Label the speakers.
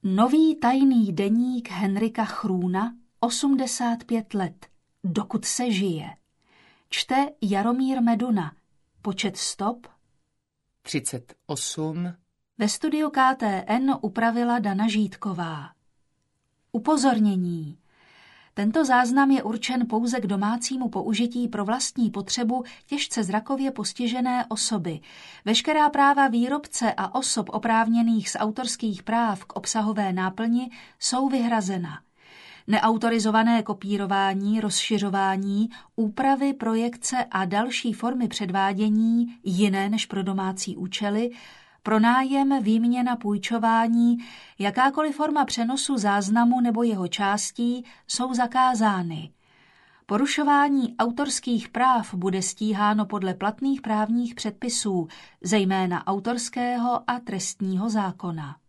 Speaker 1: Nový tajný deník Henrika Chrůna, 85 let, dokud se žije. Čte Jaromír Meduna. Počet stop
Speaker 2: 38.
Speaker 1: Ve studiu KTN upravila Dana Žítková. Upozornění. Tento záznam je určen pouze k domácímu použití pro vlastní potřebu těžce zrakově postižené osoby. Veškerá práva výrobce a osob oprávněných z autorských práv k obsahové náplni jsou vyhrazena. Neautorizované kopírování, rozšiřování, úpravy, projekce a další formy předvádění, jiné než pro domácí účely, pronájem, výměna, půjčování, jakákoliv forma přenosu záznamu nebo jeho částí jsou zakázány. Porušování autorských práv bude stíháno podle platných právních předpisů, zejména autorského a trestního zákona.